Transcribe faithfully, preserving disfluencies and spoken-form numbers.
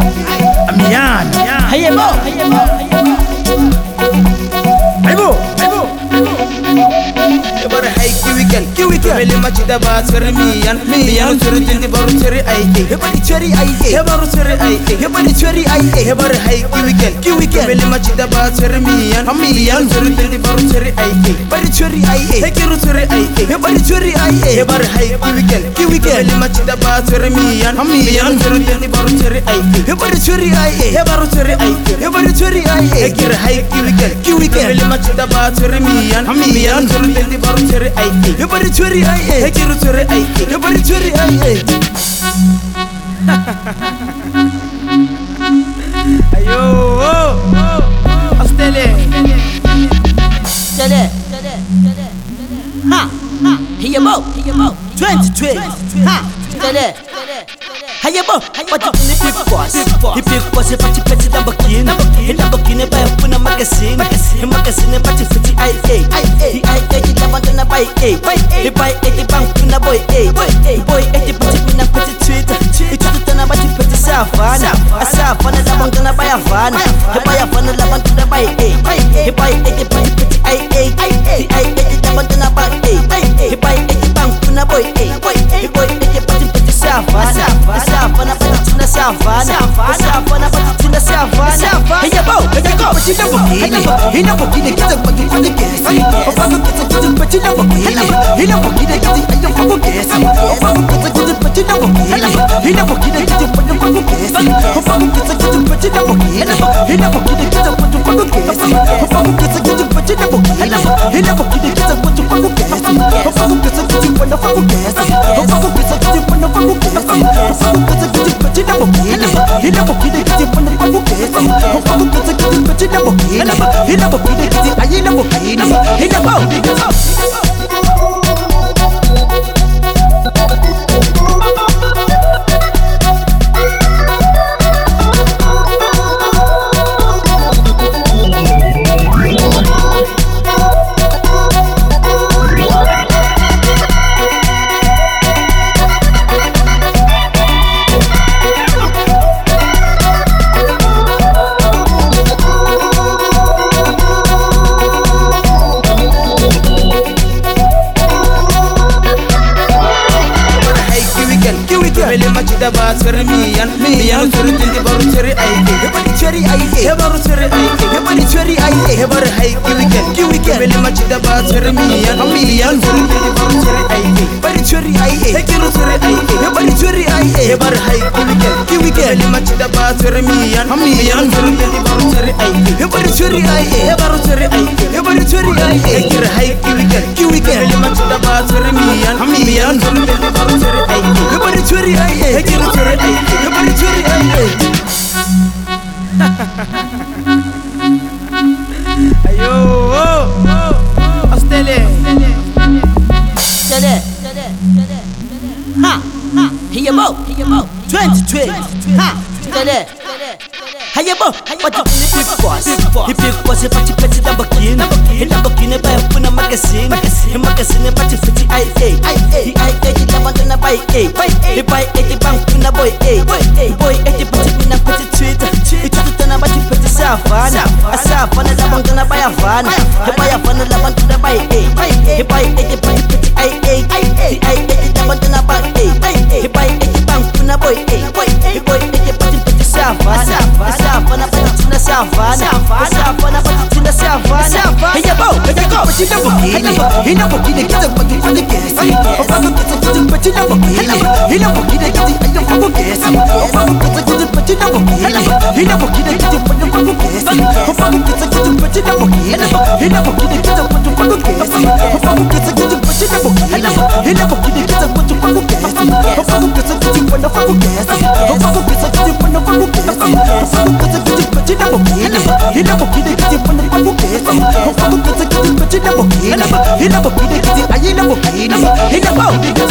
Amiyan. Hayebo. Hayebo. Ebar hay kiwikel kiwikel mele machida ba sermiyan miyan surutindi baru seri aike hebari seri aike hebaru seri aike hebari seri aike hebar hay kiwikel kiwikel mele machida ba sermiyan miyan surutindi baru seri aike bari seri aike hekiru seri aike hebari seri aike hebar hay kiwikel kiwikel mele machida ba sermiyan miyan surutindi baru seri aike hebari seri aike hebaru seri aike hebari seri aike hekir hay kiwikel kiwikel mele machida ba sermiyan miyan surutindi baru seri aike hebari seri aike hekiru seri aike hebari seri aike Ayo. Australia. Tele. Ha. Hayebo. twenty twenty. Ha. Tele. Hayebo. What you in the big boss? The big boss is party petty Lamborghini. The Lamborghini buy up in a magazine. The magazine party fifty I A. The I A the Lamborghini buy A. The buy A the bank in a boy A. Boy A the party in a petty Twitter. It's the turn about the petty savannah. A savannah Lamborghini buy a van. The buy a van Lamborghini buy A. The buy A the party fifty I A. The I A the Lamborghini buy A. The buy A the bank in a boy A. The boy A the party fifty savannah. Savannah, but it's savannah. Savannah, but it's in the savannah. Hey, yo, hey, yo, but you never get it. He never get it. Get up, but you want to guess. If I'm a kid, but you never get it. He never get it. I don't want to guess. If I'm a kid, but you never get it. He never get it. But you want to guess. If I'm a kid, but you never get it. He never get it. But you want to guess. If I'm a kid, but you never get it. He never get it. But you want to guess. If I'm a kid, but you want to guess. If I'm a kid, but you want to guess. If I'm a kid, but you never get it. He never get it, get it when the one who gets it. If I'm a kid, but you never get it. He never get it, get it, I never get it. He never get it. mele machida ba sermiyan miyan surutindi baru seri aike hebari seri aike hebaru seri aike hebari seri aike hebar hay kiwikel kiwikel mele machida ba sermiyan miyan surutindi baru seri aike bari seri aike hekiru seri aike hebari seri aike hebar hay kiwikel kiwikel mele machida ba sermiyan miyan surutindi baru seri aike hebari seri aike hebaru seri aike hebari seri aike hekir hay kiwikel kiwikel mele machida ba sermiyan miyan surutindi baru seri aike hebari seri aike hekiru seri aike hebari seri aike Ayo. Australia. Tele. Ha. Hayebo. twenty twenty. Ha. Tele. Hayebo. What you in the big boss? The big boss is party petty Lamborghini. The Lamborghini buy up in a magazine. The magazine party fifty I A. The I A the Lamborghini buy A. The buy A the bank in a boy A. Boy A the party in a petty Twitter. It's the turn about the petty savannah. A savannah Lamborghini buy a van. The buy a van Lamborghini buy A. The buy A the party fifty I A. The I A the Lamborghini buy A. The buy A the bank in a boy A. The boy A the party fifty savannah. Savannah, but it's in the savannah. Savannah, but it's in the savannah. Hey, yo, hey, yo, but you never get it. He never get it, get it, but you want to guess. If I'm a kid, but you never get it. He never get it, get it, I don't want to guess. If I'm a kid, but you never get it. He never get it, get it, but you want to guess. If I'm a kid, but you never get it. He never get it, get it, but you want to guess. If I'm a kid, but you never get it. He never get it, get it, but you want to guess. If I'm a kid, but you want to guess. If I'm a kid, but you want to guess. But you never get it. He never get it, get it when the one who gets it. If I'm a kid, but you never get it. He never get it, get it, I never get it. He never.